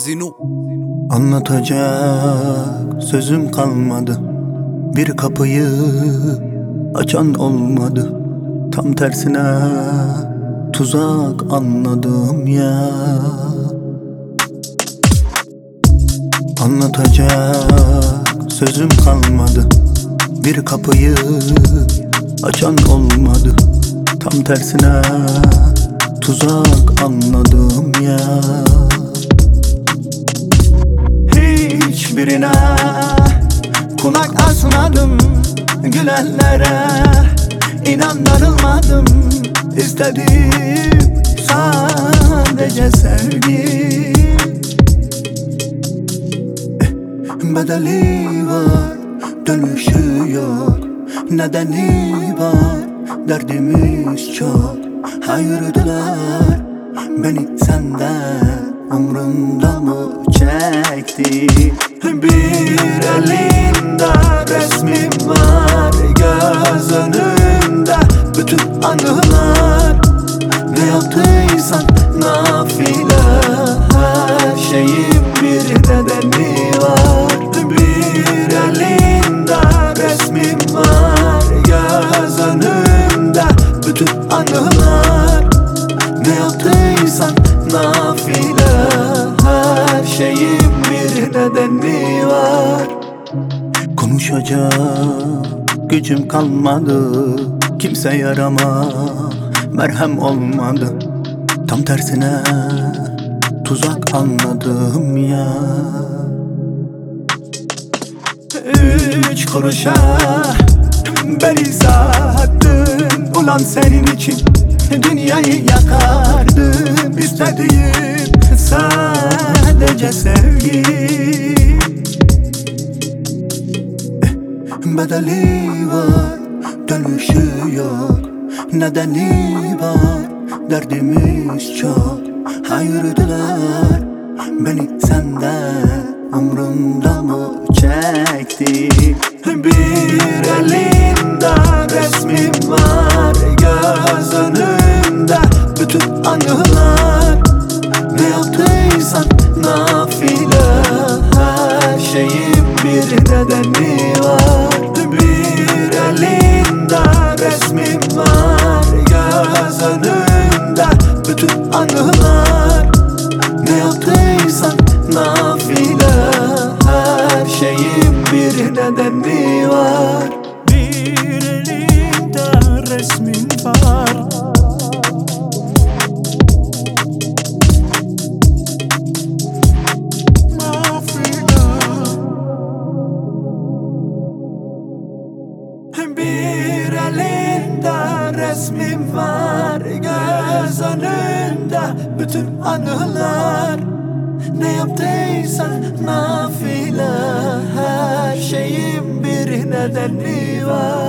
Zinu. Anlatacak sözüm kalmadı. Bir kapıyı açan olmadı. Tam tersine tuzak anladım ya. Anlatacak sözüm kalmadı. Bir kapıyı açan olmadı. Tam tersine tuzak anladım ya. Hiçbirine kulak asmadım, gülenlere inandırılmadım. İstediğim sadece sevgi. Bedeli var, dönüşü yok. Nedeni var, derdimiz çok. Ayırdılar beni senden, umrumda mı çekti? Bir elinde resmim var, göz önünde bütün anılar. Ne yaptıysan nafile, her şeyin bir nedeni var. Bir elinde resmim var, göz önünde bütün anılar. Ne yaptıysan nafile, her şeyin bir nedeni var. Konuşacak gücüm kalmadı, kimse yarama merhem olmadı. Tam tersine tuzak anladım ya. 3 kuruşa beni sattın, ulan senin için dünyayı yakardım. İstediğim sadece sevgi. Bedeli var, dönüşü yok. Nedeni var, derdimiz çok. Ayırdılar beni senden, umrumda mı çekti? Bir elinde resmim var, göz önünde bütün anılar. Ne yaptıysan nafile, her şeyin bir nedeni var. Bir elinde resmim var, göz önünde bütün anılar. Ne yaptıysan nafile, her şeyin bir nedeni var. Bir elinde resmin var, bir elinde resmim var, göz önünde bütün anılar. Ne yaptıysan nafile, her şeyin bir nedeni var.